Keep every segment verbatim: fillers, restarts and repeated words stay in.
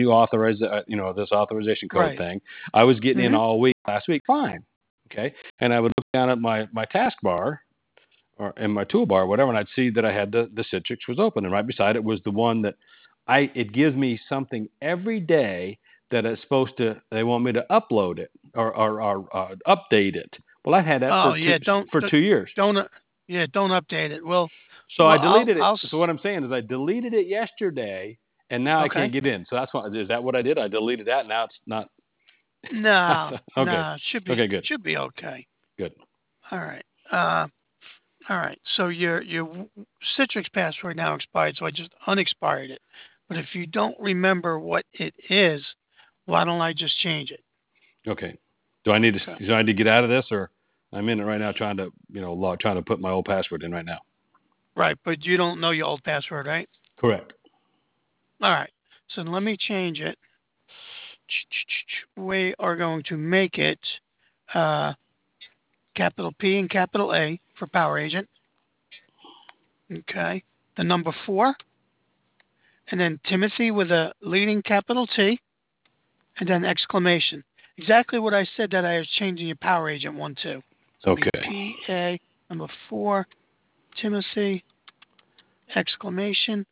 you authorize, uh, you know, this authorization code Right. thing. I was getting in Mhm. all week last week, fine, okay. And I would look down at my my taskbar or in my toolbar, whatever, and I'd see that I had the the Citrix was open, and right beside it was the one that I. It gives me something every day that it's supposed to. They want me to upload it or or, or uh, update it. Well, I've had that Oh for two yeah, don't for don't two years. don't uh, yeah, don't update it. Well, So I well, I'll deleted it. I'll s- So what I'm saying is I deleted it yesterday, and now I can't okay. get in. So that's what is that what I did? I deleted that. Now it's not. No, Okay. no, should be Okay. Good. should be okay. Good. All right. Uh, all right. So your your w- Citrix password now expired, so I just unexpired it. But if you don't remember what it is, why don't I just change it? Okay. Do I need to? Okay. Do I need to get out of this, or I'm in it right now, trying to you know log, trying to put my old password in right now. Right, but you don't know your old password, right? Correct. All right. So let me change it. We are going to make it uh, capital P and capital A for Power Agent. Okay. The number four, and then Timothy with a leading capital T, and then exclamation. Exactly what I said that I was changing your Power Agent one to. So it'll be Okay. P A number four, Timothy, exclamation.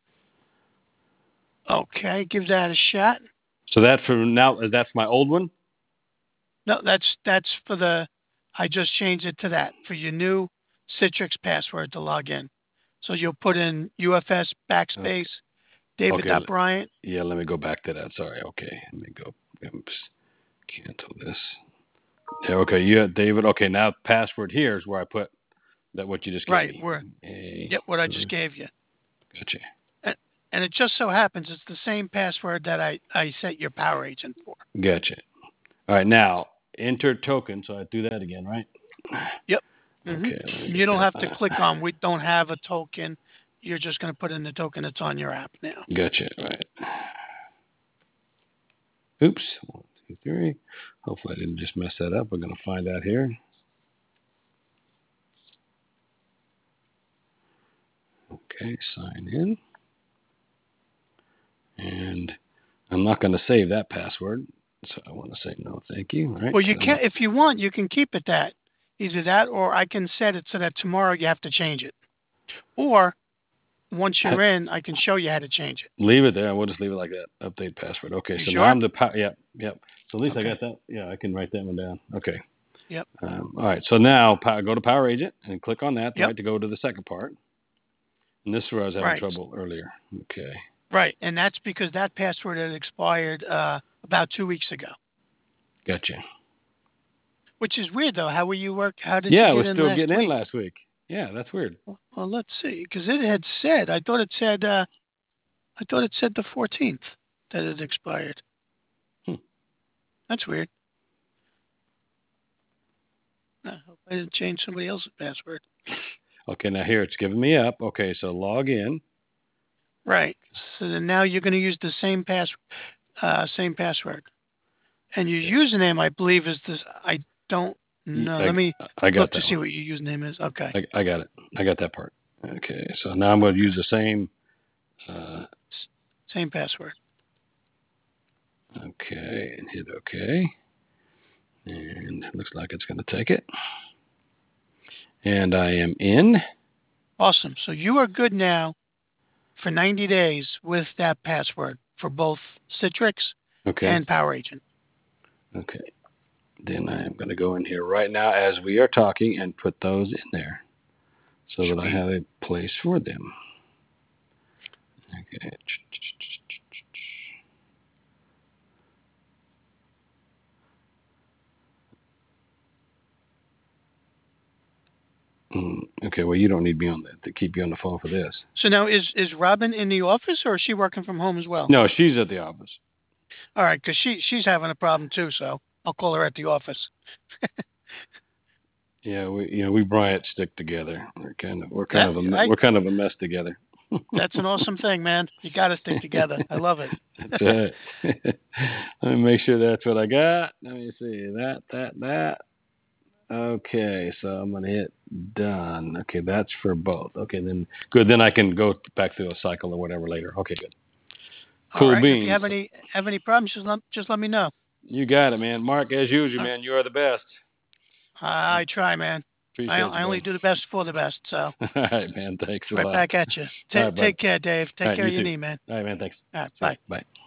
Okay, give that a shot. So that for now is that for my old one? No, that's that's for the. I just changed it to that for your new Citrix password to log in. So you'll put in U F S Okay. backspace David Okay. dot Bryant. Yeah. Let me go back to that. Sorry. Okay. Let me go. Oops. Cancel this. Yeah. Okay. Yeah, David. Okay. Now password here is where I put that what you just gave Right, me. where A. yep, what I just gave you. Gotcha. And, and it just so happens it's the same password that I, I set your Power Agent for. Gotcha. All right. Now enter token. So I do that again, right? Yep. hmm Okay. Let me You get don't that. have to click on we don't have a token. You're just going to put in the token that's on your app now. Gotcha. All right. Oops. One, two, three. Hopefully I didn't just mess that up. We're going to find out here. Okay. Sign in. And I'm not going to save that password. So I want to say no, thank you. All right. Well, you So I'm can not, if you want, you can keep it that. Either that or I can set it so that tomorrow you have to change it. Or once you're in, I can show you how to change it. leave it there. We'll just leave it like that. Update password. Okay. You So now sure? I'm the power. Yep. Yep. So at least I Okay. got that. Yeah. I can write that one down. Okay. Yep. Um, all right. So now pow- go to Power Agent and click on that, Yep. right, to go to the second part. And this is where I was having Right. trouble earlier. Okay. Right. And that's because that password had expired uh, about two weeks ago. Gotcha. Which is weird though. How were you work? How did Yeah, you I get was in still last getting in week? last week. Yeah, that's weird. Well, well let's see, because it had said. I thought it said. Uh, I thought it said the fourteenth that it expired. Hmm. That's weird. I hope I didn't change somebody else's password. Okay, now here it's giving me up. Okay, so log in. Right. So then now you're going to use the same pass, uh, same password, and your username, I believe, is this. I don't know. I, Let me I got look to that see one. what your username is. Okay. I, I got it. I got that part. Okay, so now I'm going to use the same. Uh, Same password. okay, and hit OK. And it looks like it's going to take it. And I am in. Awesome. So you are good now for ninety days with that password for both Citrix Okay. and Power Agent. Okay. Then I am going to go in here right now as we are talking and put those in there so that I Sweet. have a place for them. Okay. Mm, okay, well, you don't need me on that to keep you on the phone for this. So now is is Robin in the office or is she working from home as well? No, she's at the office. All right, because she she's having a problem too. So I'll call her at the office. Yeah, we you know we Bryant stick together. We're kind of we're kind That of a I we're kind of a mess together. that's an awesome thing, man. You got to stick together. I love it. That's right. Let me make sure that's what I got. Let me see that that that. Okay, so I'm gonna hit done. Okay, that's for both. Okay, then good. Then I can go back through a cycle or whatever later. Okay, good. Cool All right. If you beans. have any have any problems, just let, just let me know. You got it, man. Mark, as usual, Uh, man, you are the best. I try, man. I, Appreciate you, I only buddy. do the best for the best. So All right, man. Thanks a right lot. back at you. All Ta right, bud. take care, Dave. All Take right, care you of your too. knee, man. All right, man. Thanks. All right. See ya. Bye. Bye.